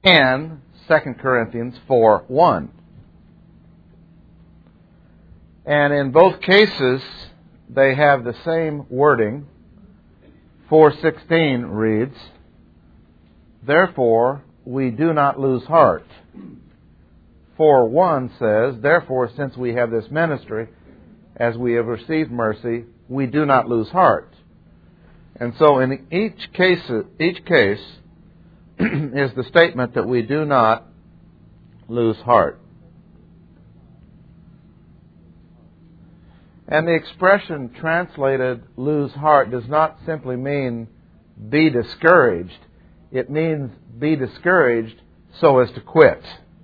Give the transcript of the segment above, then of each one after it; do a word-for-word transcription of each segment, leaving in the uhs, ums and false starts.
and Second Corinthians four one. And in both cases, they have the same wording. four sixteen reads, "Therefore we do not lose heart." four one says, "Therefore, since we have this ministry, as we have received mercy, we do not lose heart." And so in each case, each case is the statement that we do not lose heart. And the expression translated lose heart does not simply mean be discouraged. It means be discouraged so as to quit.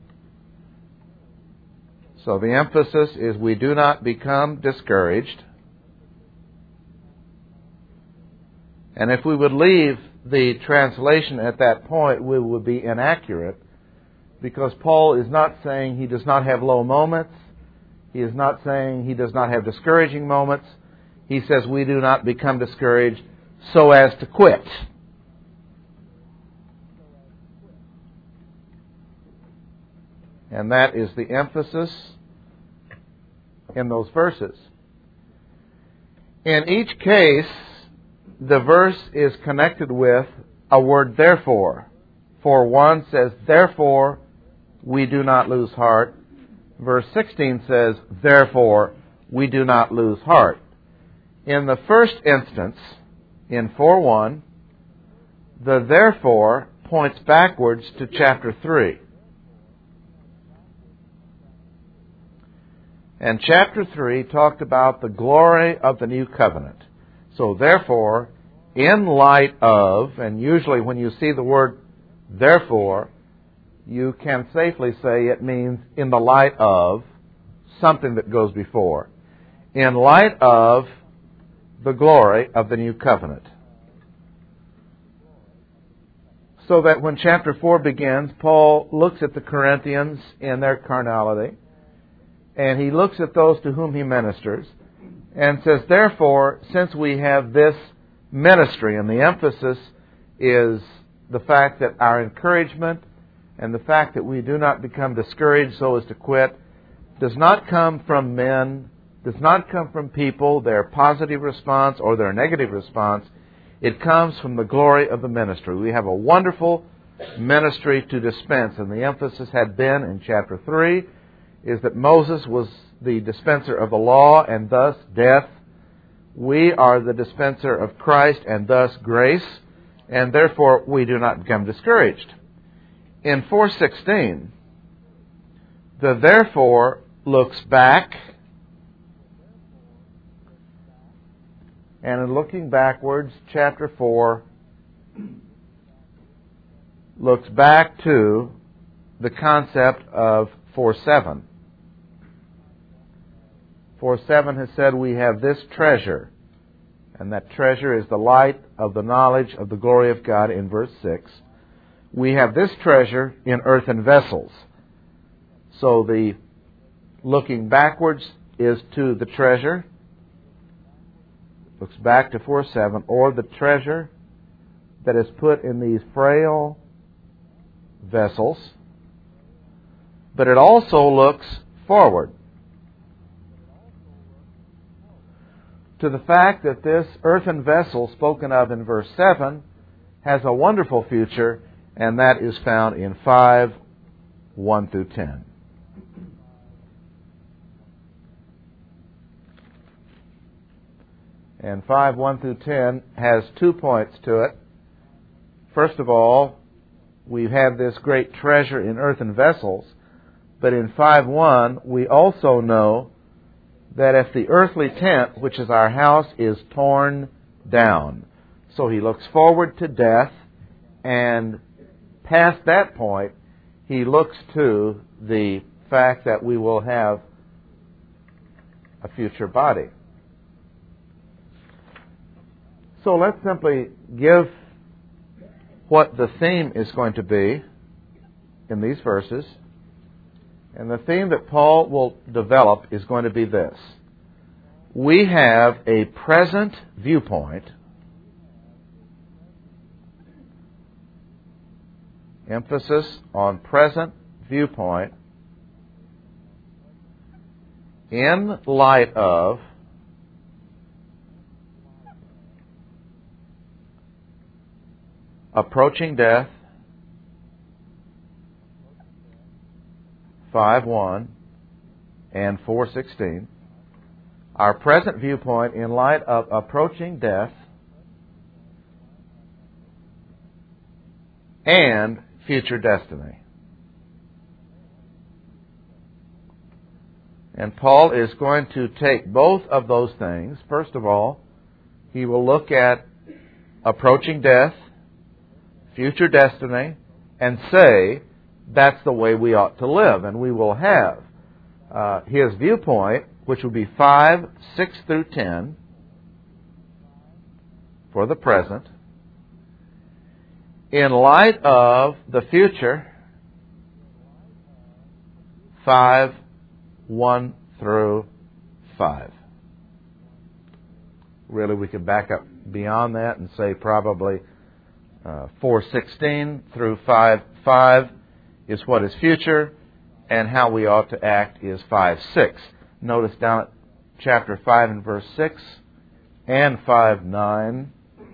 So the emphasis is we do not become discouraged. And if we would leave the translation at that point, we would be inaccurate, because Paul is not saying he does not have low moments. He is not saying he does not have discouraging moments. He says we do not become discouraged so as to quit. And that is the emphasis in those verses. In each case, the verse is connected with a word therefore. For one says, "Therefore we do not lose heart." Verse sixteen says, "Therefore we do not lose heart." In the first instance, in four one, the therefore points backwards to chapter three. And chapter three talked about the glory of the new covenant. So therefore, in light of, and usually when you see the word therefore, you can safely say it means in the light of something that goes before. In light of the glory of the new covenant. So that when chapter four begins, Paul looks at the Corinthians in their carnality, and he looks at those to whom he ministers, and says, "Therefore, since we have this ministry," and the emphasis is the fact that our encouragement and the fact that we do not become discouraged so as to quit, does not come from men, does not come from people, their positive response or their negative response. It comes from the glory of the ministry. We have a wonderful ministry to dispense, and the emphasis had been in chapter three is that Moses was the dispenser of the law and thus death. We are the dispenser of Christ and thus grace, and therefore we do not become discouraged. In four sixteen, the therefore looks back, and in looking backwards, chapter four looks back to the concept of four seven. four seven has said we have this treasure, and that treasure is the light of the knowledge of the glory of God in verse six. We have this treasure in earthen vessels. So the looking backwards is to the treasure, looks back to four seven, or the treasure that is put in these frail vessels, but it also looks forward to the fact that this earthen vessel spoken of in verse seven has a wonderful future, and that is found in five, one through ten. And five, one through ten has two points to it. First of all, we have this great treasure in earthen vessels, but in five one, we also know that if the earthly tent, which is our house, is torn down. So he looks forward to death, and past that point, he looks to the fact that we will have a future body. So let's simply give what the theme is going to be in these verses. And the theme that Paul will develop is going to be this. We have a present viewpoint Emphasis on present viewpoint in light of approaching death, five one and four sixteen. Our present viewpoint in light of approaching death and future destiny. And Paul is going to take both of those things. First of all, he will look at approaching death, future destiny, and say that's the way we ought to live. And we will have uh, his viewpoint, which will be five, six through ten for the present, in light of the future, five, one through five. Really, we could back up beyond that and say probably uh, four sixteen through five five is what is future, and how we ought to act is five six. Notice down at chapter five and verse six and five nine,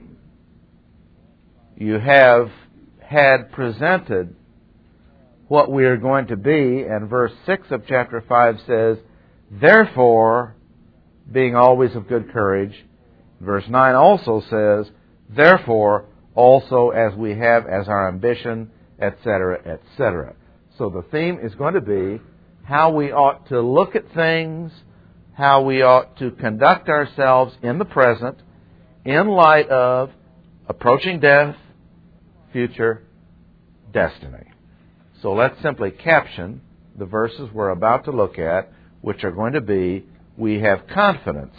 you have had presented what we are going to be, and verse six of chapter five says, therefore, being always of good courage. Verse nine also says, therefore, also as we have as our ambition, et cetera, et cetera. So the theme is going to be how we ought to look at things, how we ought to conduct ourselves in the present in light of approaching death, future destiny. So let's simply caption the verses we're about to look at, which are going to be, we have confidence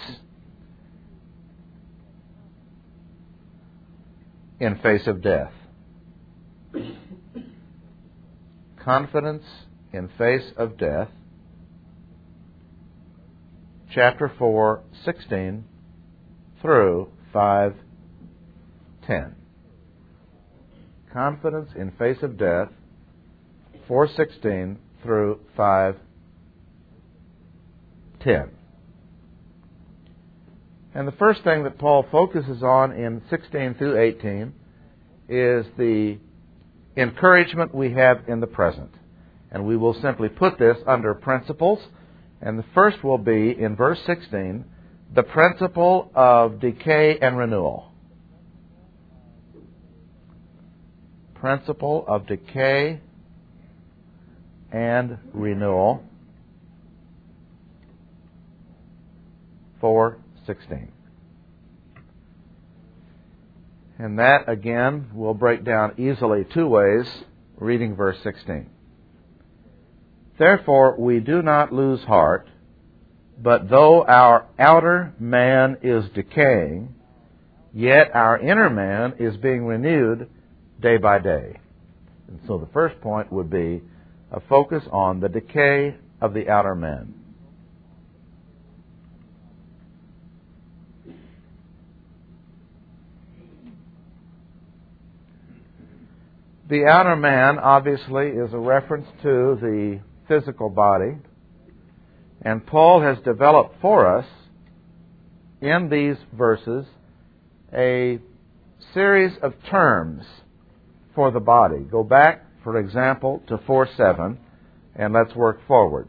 in face of death. Confidence in face of death. Chapter four, sixteen through five ten. Confidence in face of death, four sixteen through five ten. And the first thing that Paul focuses on in sixteen through eighteen is the encouragement we have in the present. And we will simply put this under principles. And the first will be, in verse sixteen, the principle of decay and renewal. Principle of decay and renewal. four sixteen. And that, again, will break down easily two ways, reading verse sixteen. Therefore, we do not lose heart, but though our outer man is decaying, yet our inner man is being renewed day by day. And so the first point would be a focus on the decay of the outer man. The outer man, obviously, is a reference to the physical body. And Paul has developed for us, in these verses, a series of terms for the body. Go back, for example, to four seven, and let's work forward.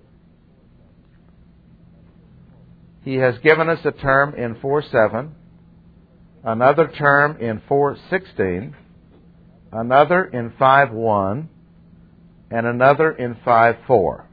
He has given us a term in four seven, another term in four sixteen, another in five one, and another in five four.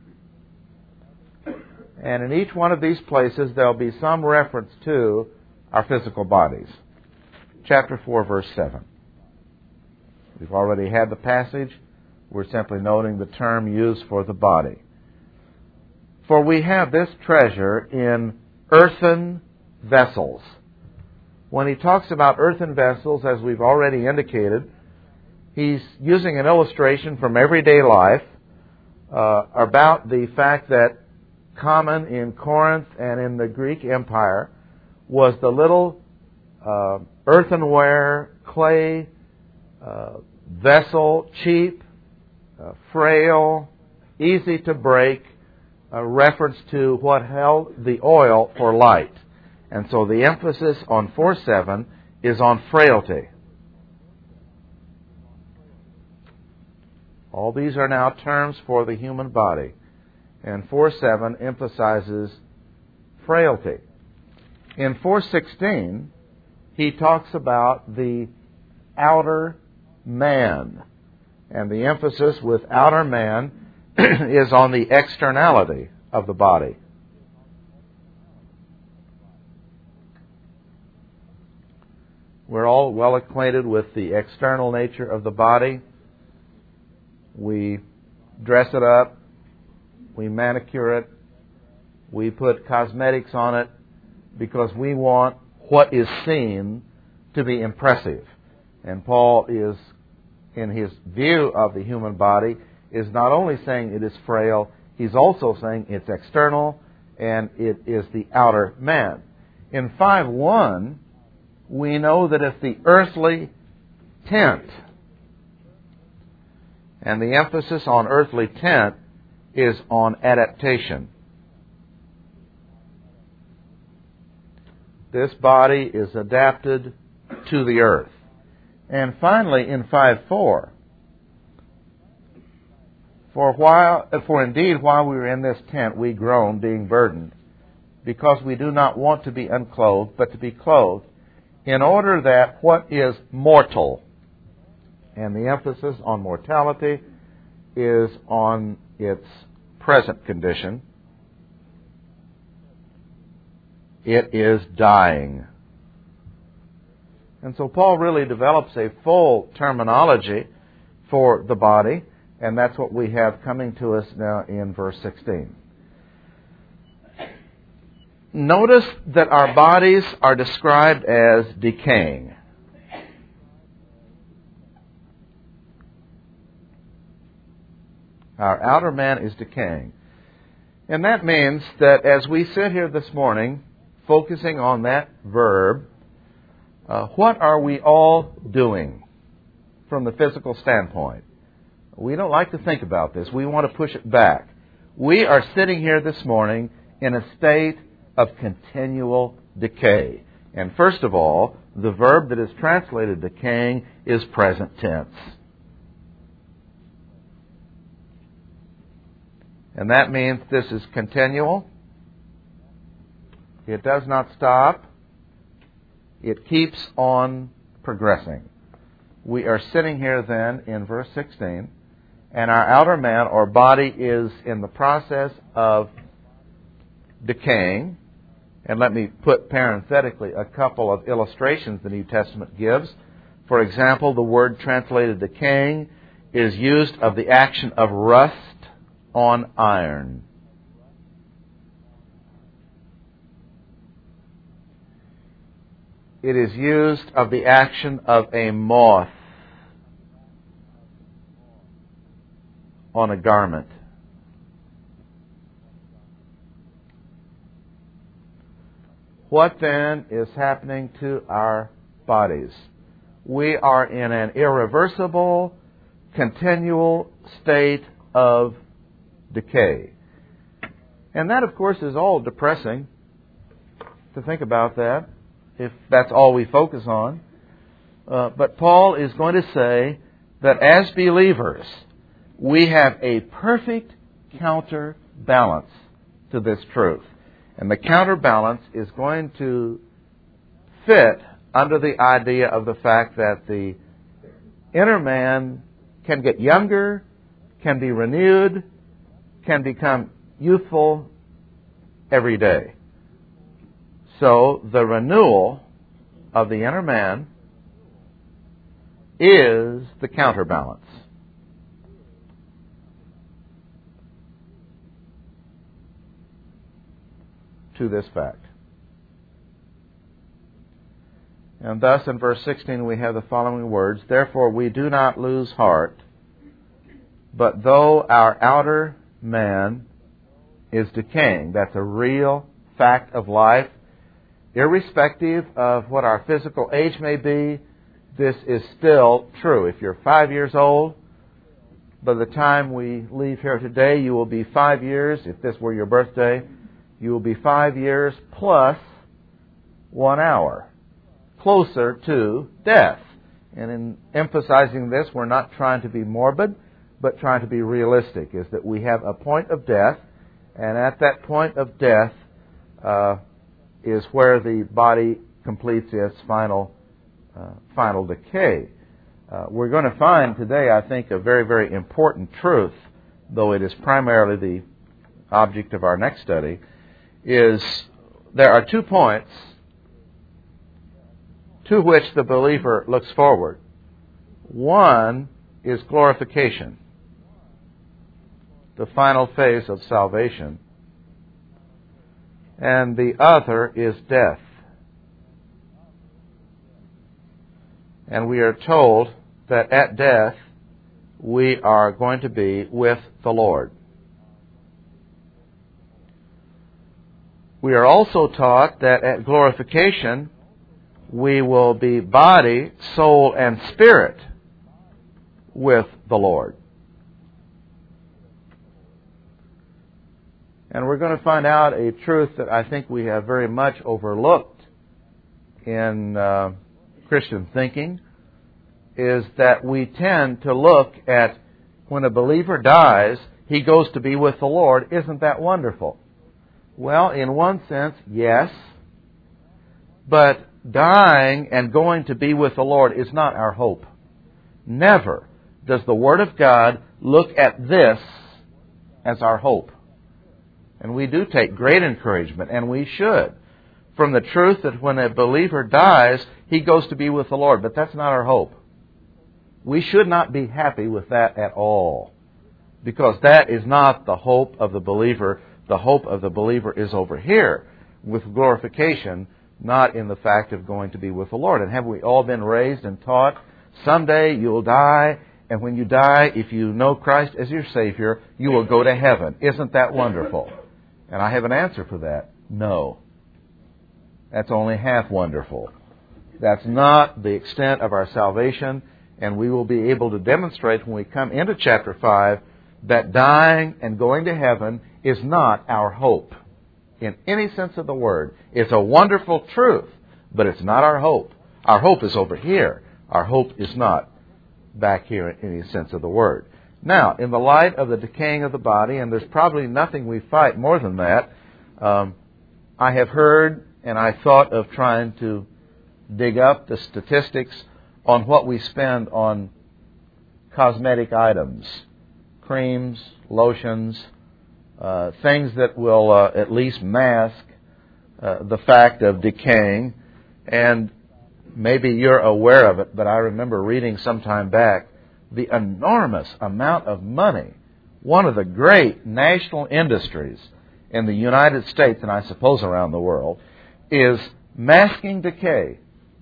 And in each one of these places, there will be some reference to our physical bodies. Chapter four, verse seven. We've already had the passage. We're simply noting the term used for the body. For we have this treasure in earthen vessels. When he talks about earthen vessels, as we've already indicated, he's using an illustration from everyday life uh, about the fact that common in Corinth and in the Greek Empire was the little uh, earthenware, clay uh, vessel, cheap, uh, frail, easy to break, a reference to what held the oil for light. And so the emphasis on four seven is on frailty. All these are now terms for the human body. And four seven emphasizes frailty. In four sixteen, he talks about the outer man. And the emphasis with outer man is on the externality of the body. We're all well acquainted with the external nature of the body. We dress it up, we manicure it, we put cosmetics on it because we want what is seen to be impressive. And Paul is, in his view of the human body, is not only saying it is frail, he's also saying it's external and it is the outer man. In five one, we know that it's the earthly tent. And the emphasis on earthly tent is on adaptation. This body is adapted to the earth. And finally, in five four, for while, for indeed, while we were in this tent, we groaned, being burdened, because we do not want to be unclothed, but to be clothed, in order that what is mortal, and the emphasis on mortality is on its present condition, it is dying. And so Paul really develops a full terminology for the body, and that's what we have coming to us now in verse sixteen. Notice that our bodies are described as decaying. Our outer man is decaying. And that means that as we sit here this morning, focusing on that verb, uh, what are we all doing from the physical standpoint? We don't like to think about this. We want to push it back. We are sitting here this morning in a state of continual decay. And first of all, the verb that is translated decaying is present tense. And that means this is continual. It does not stop. It keeps on progressing. We are sitting here then in verse sixteen, and our outer man or body is in the process of decaying. And let me put parenthetically a couple of illustrations the New Testament gives. For example, the word translated decaying is used of the action of rust on iron. It is used of the action of a moth on a garment. What then is happening to our bodies? We are in an irreversible, continual state of decay. And that, of course, is all depressing to think about that, if that's all we focus on. Uh, but Paul is going to say that as believers, we have a perfect counterbalance to this truth. And the counterbalance is going to fit under the idea of the fact that the inner man can get younger, can be renewed, can become youthful every day. So the renewal of the inner man is the counterbalance. To this fact. And thus in verse sixteen we have the following words, "Therefore we do not lose heart, but though our outer man is decaying," that's a real fact of life, irrespective of what our physical age may be, this is still true. If you're five years old, by the time we leave here today, you will be five years. If this were your birthday, you will be five years plus one hour, closer to death. And in emphasizing this, we're not trying to be morbid, but trying to be realistic, is that we have a point of death, and at that point of death uh, is where the body completes its final uh, final decay. Uh, we're going to find today, I think, a very, very important truth, though it is primarily the object of our next study, is there are two points to which the believer looks forward. One is glorification, the final phase of salvation, and the other is death. And we are told that at death we are going to be with the Lord. We are also taught that at glorification we will be body, soul, and spirit with the Lord. And we're going to find out a truth that I think we have very much overlooked in uh, Christian thinking, is that we tend to look at when a believer dies, he goes to be with the Lord. Isn't that wonderful? Well, in one sense, yes. But dying and going to be with the Lord is not our hope. Never does the Word of God look at this as our hope. And we do take great encouragement, and we should, from the truth that when a believer dies, he goes to be with the Lord. But that's not our hope. We should not be happy with that at all, because that is not the hope of the believer. The hope of the believer is over here with glorification, not in the fact of going to be with the Lord. And have we all been raised and taught, someday you'll die, and when you die, if you know Christ as your Savior, you will go to heaven. Isn't that wonderful? And I have an answer for that. No. That's only half wonderful. That's not the extent of our salvation, and we will be able to demonstrate when we come into chapter five that dying and going to heaven is not our hope in any sense of the word. It's a wonderful truth, but it's not our hope. Our hope is over here. Our hope is not back here in any sense of the word. Now, in the light of the decaying of the body, and there's probably nothing we fight more than that, um, I have heard and I thought of trying to dig up the statistics on what we spend on cosmetic items, creams, lotions, uh, things that will uh, at least mask uh, the fact of decaying. And maybe you're aware of it, but I remember reading some time back the enormous amount of money. One of the great national industries in the United States, and I suppose around the world, is masking decay.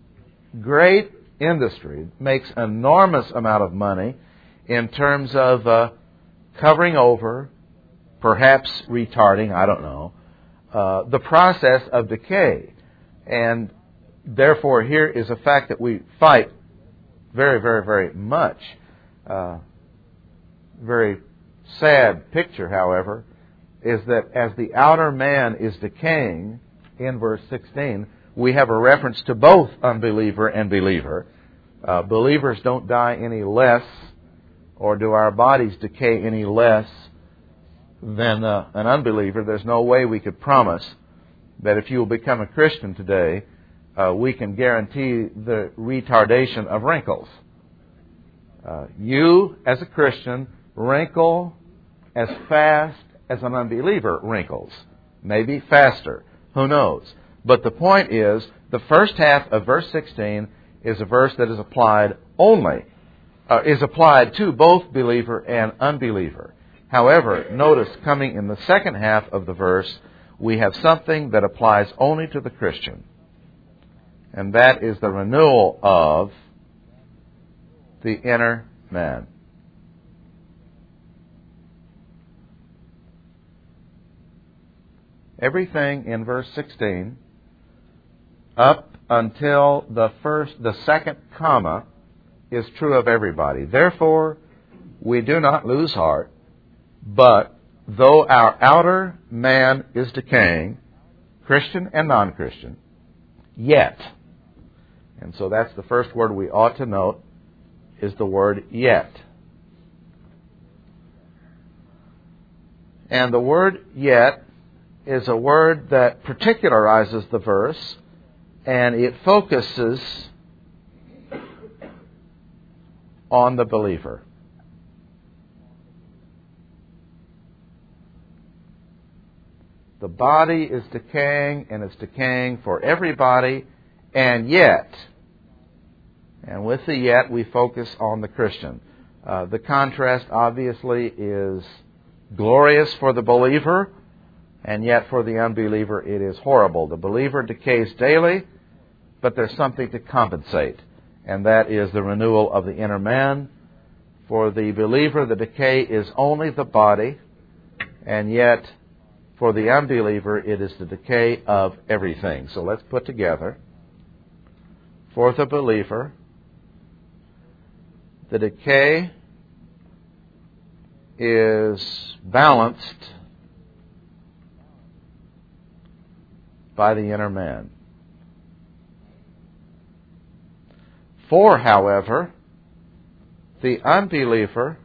Great industry makes enormous amount of money in terms of uh, covering over, perhaps retarding, I don't know, uh, the process of decay. And therefore, here is a fact that we fight very, very, very much. Uh, very sad picture, however, is that as the outer man is decaying, in verse sixteen, we have a reference to both unbeliever and believer. Uh, believers don't die any less, or do our bodies decay any less than uh, an unbeliever. There's no way we could promise that if you will become a Christian today, uh, we can guarantee the retardation of wrinkles. Uh, you, as a Christian, wrinkle as fast as an unbeliever wrinkles. Maybe faster. Who knows? But the point is, the first half of verse sixteen is a verse that is applied only, uh, is applied to both believer and unbeliever. However, notice coming in the second half of the verse, we have something that applies only to the Christian. And that is the renewal of the inner man. Everything in verse sixteen, up until the first, the second comma is true of everybody. Therefore, we do not lose heart, but though our outer man is decaying, Christian and non-Christian, yet, and so that's the first word we ought to note, is the word yet. And the word yet is a word that particularizes the verse, and it focuses on the believer. The body is decaying, and it's decaying for everybody, and yet, and with the yet, we focus on the Christian. Uh, the contrast, obviously, is glorious for the believer, and yet for the unbeliever, it is horrible. The believer decays daily, but there's something to compensate, and that is the renewal of the inner man. For the believer, the decay is only the body, and yet for the unbeliever, it is the decay of everything. So let's put together. For the believer, the decay is balanced by the inner man. For, however, the unbeliever,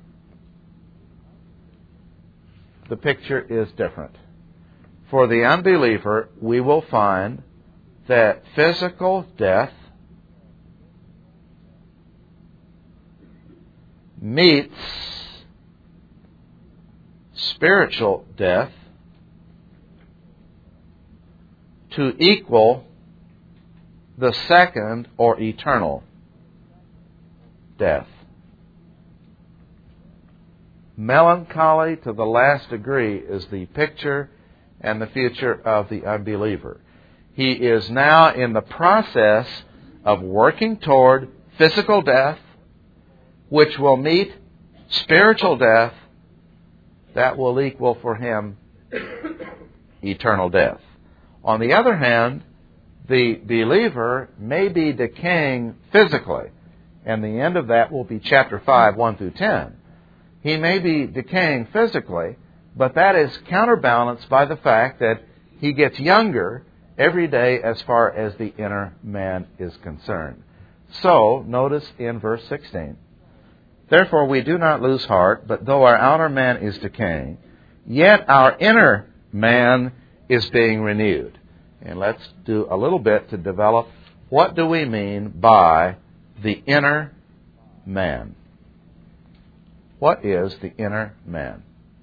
the picture is different. For the unbeliever, we will find that physical death meets spiritual death to equal the second or eternal death. Melancholy to the last degree is the picture and the future of the unbeliever. He is now in the process of working toward physical death, which will meet spiritual death that will equal for him eternal death. On the other hand, the believer may be decaying physically, and the end of that will be chapter five, one through ten. He may be decaying physically, but that is counterbalanced by the fact that he gets younger every day as far as the inner man is concerned. So, notice in verse sixteen, therefore we do not lose heart, but though our outer man is decaying, yet our inner man is being renewed. And let's do a little bit to develop what do we mean by the inner man. What is the inner man?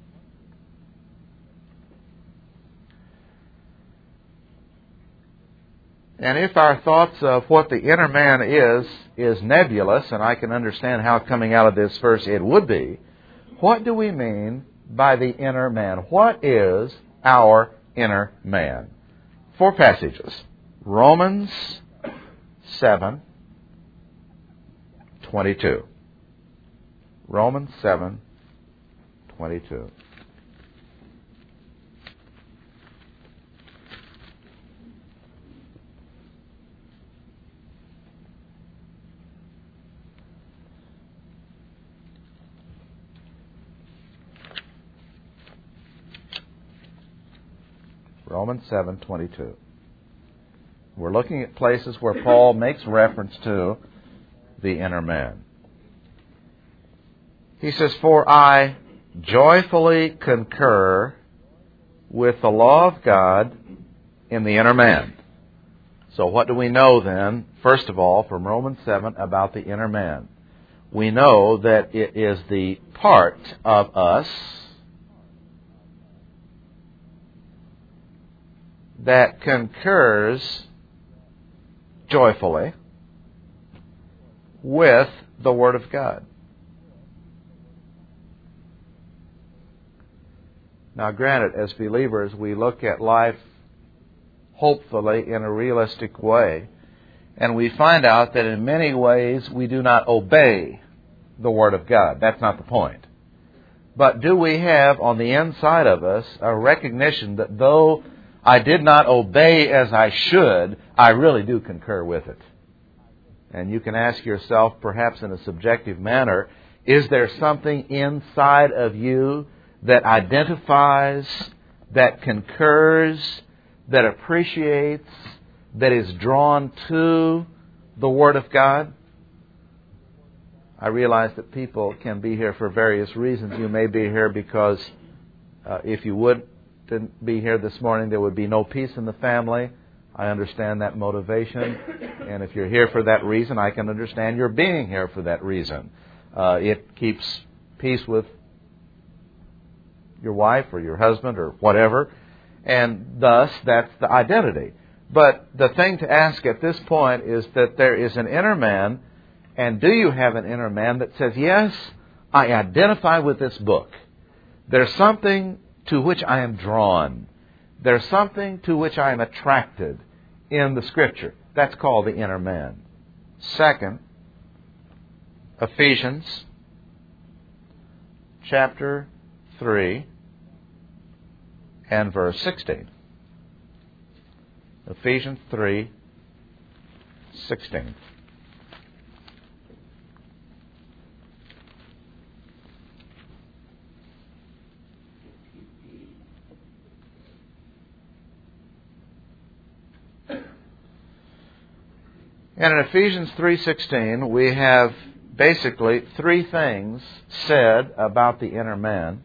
And if our thoughts of what the inner man is, is nebulous, and I can understand how coming out of this verse it would be, what do we mean by the inner man? What is our inner man? Four passages. Romans seven twenty-two. Romans seven twenty-two. Romans seven twenty-two. We're looking at places where Paul makes reference to the inner man. He says, for I joyfully concur with the law of God in the inner man. So what do we know then, first of all, from Romans seven about the inner man? We know that it is the part of us that concurs joyfully with the Word of God. Now, granted, as believers, we look at life hopefully in a realistic way, and we find out that in many ways we do not obey the Word of God. That's not the point. But do we have on the inside of us a recognition that though I did not obey as I should, I really do concur with it. And you can ask yourself, perhaps in a subjective manner, is there something inside of you that identifies, that concurs, that appreciates, that is drawn to the Word of God? I realize that people can be here for various reasons. You may be here because uh, if you wouldn't be here this morning, there would be no peace in the family. I understand that motivation. And if you're here for that reason, I can understand your being here for that reason. Uh, it keeps peace with your wife or your husband or whatever. And thus, that's the identity. But the thing to ask at this point is that there is an inner man. And do you have an inner man that says, yes, I identify with this book. There's something to which I am drawn. There's something to which I am attracted in the Scripture. That's called the inner man. Second, Ephesians chapter three and verse sixteen. Ephesians three, sixteen. And in Ephesians three sixteen, we have basically three things said about the inner man.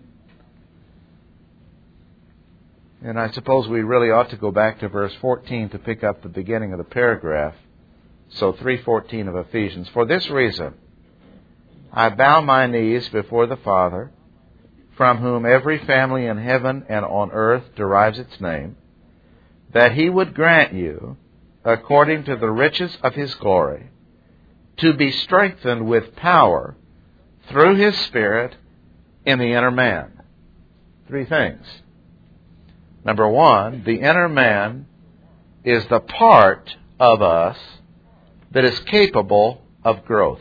And I suppose we really ought to go back to verse fourteen to pick up the beginning of the paragraph. So three fourteen of Ephesians. For this reason, I bow my knees before the Father, from whom every family in heaven and on earth derives its name, that He would grant you, according to the riches of His glory, to be strengthened with power through His Spirit in the inner man. Three things. Number one, the inner man is the part of us that is capable of growth.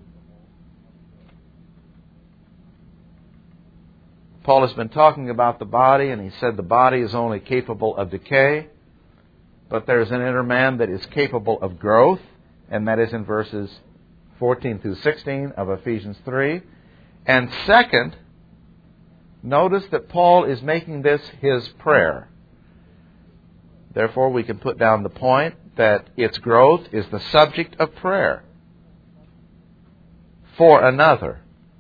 Paul has been talking about the body, and he said the body is only capable of decay. But there's an inner man that is capable of growth, and that is in verses fourteen through sixteen of Ephesians three. And second, notice that Paul is making this his prayer. Therefore, we can put down the point that its growth is the subject of prayer for another.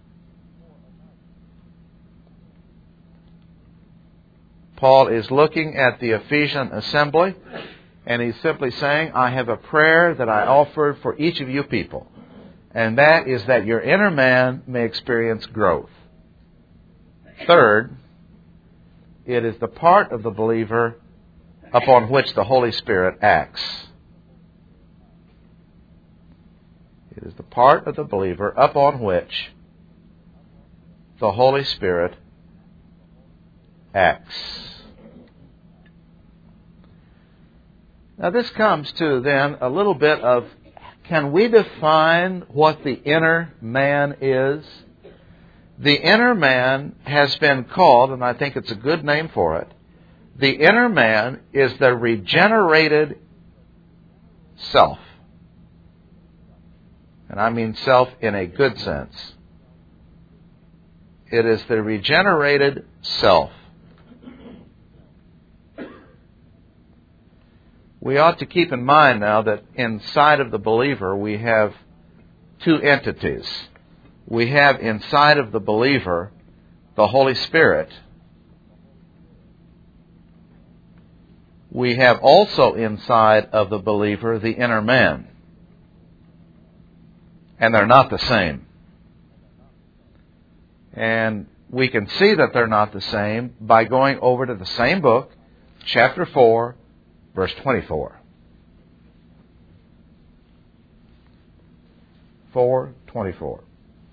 Paul is looking at the Ephesian assembly, and he's simply saying, I have a prayer that I offer for each of you people. And that is that your inner man may experience growth. Third, it is the part of the believer upon which the Holy Spirit acts. It is the part of the believer upon which the Holy Spirit acts. Now this comes to then a little bit of, can we define what the inner man is? The inner man has been called, and I think it's a good name for it, the inner man is the regenerated self. And I mean self in a good sense. It is the regenerated self. We ought to keep in mind now that inside of the believer we have two entities. We have inside of the believer the Holy Spirit. We have also inside of the believer the inner man. And they're not the same. And we can see that they're not the same by going over to the same book, chapter four, verse twenty-four. four twenty-four.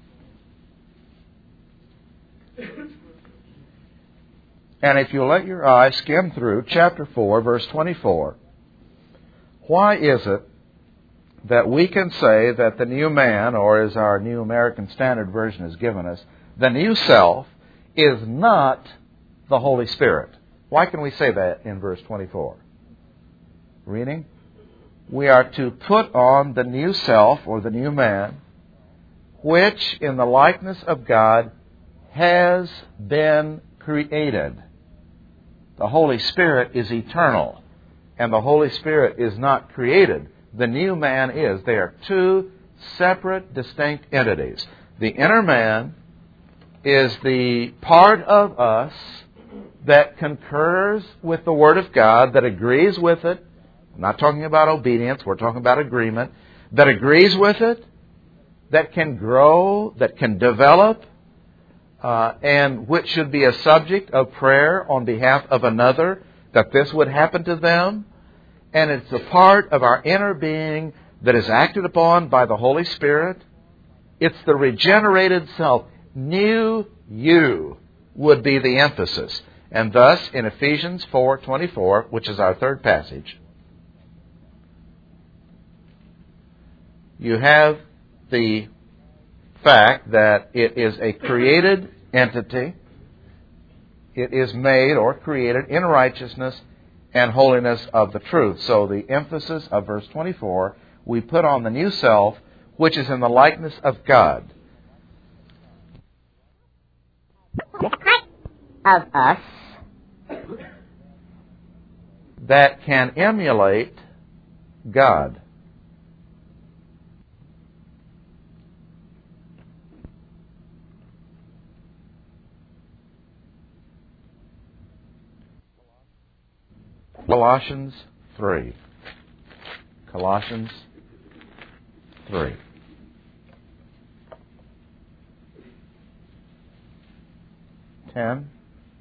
And if you let your eye skim through chapter four, verse twenty-four, why is it that we can say that the new man, or as our New American Standard Version has given us, the new self is not the Holy Spirit? Why can we say that in verse twenty-four? Reading. We are to put on the new self, or the new man, which in the likeness of God has been created. The Holy Spirit is eternal, and the Holy Spirit is not created. The new man is. They are two separate, distinct entities. The inner man is the part of us that concurs with the Word of God, that agrees with it. I'm not talking about obedience, we're talking about agreement. That agrees with it, that can grow, that can develop, uh, and which should be a subject of prayer on behalf of another, that this would happen to them. And it's a part of our inner being that is acted upon by the Holy Spirit. It's the regenerated self. New you would be the emphasis. And thus, in Ephesians four twenty-four, which is our third passage, you have the fact that it is a created entity. It is made or created in righteousness and holiness of the truth. So the emphasis of verse twenty-four, we put on the new self, which is in the likeness of God. Of us. That can emulate God. Colossians three. Colossians three. ten.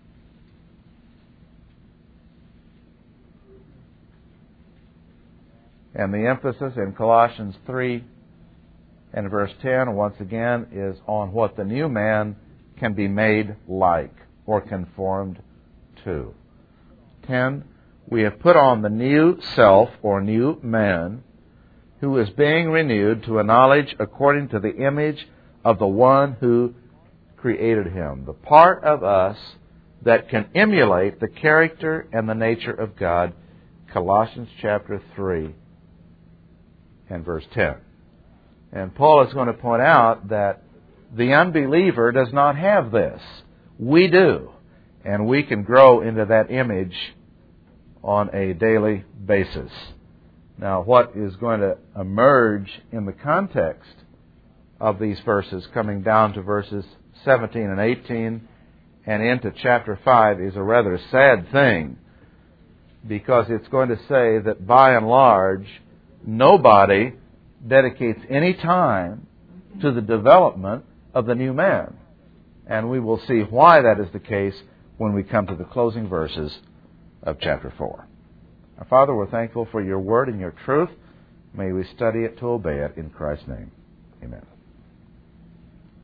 And the emphasis in Colossians three and verse ten, once again, is on what the new man can be made like or conformed to. ten. We have put on the new self, or new man, who is being renewed to a knowledge according to the image of the one who created him. The part of us that can emulate the character and the nature of God. Colossians chapter three and verse ten. And Paul is going to point out that the unbeliever does not have this. We do. And we can grow into that image on a daily basis. Now, what is going to emerge in the context of these verses, coming down to verses seventeen and eighteen and into chapter five, is a rather sad thing, because it's going to say that by and large, nobody dedicates any time to the development of the new man. And we will see why that is the case when we come to the closing verses of chapter four. Our Father, we're thankful for your word and your truth. May we study it to obey it in Christ's name. Amen.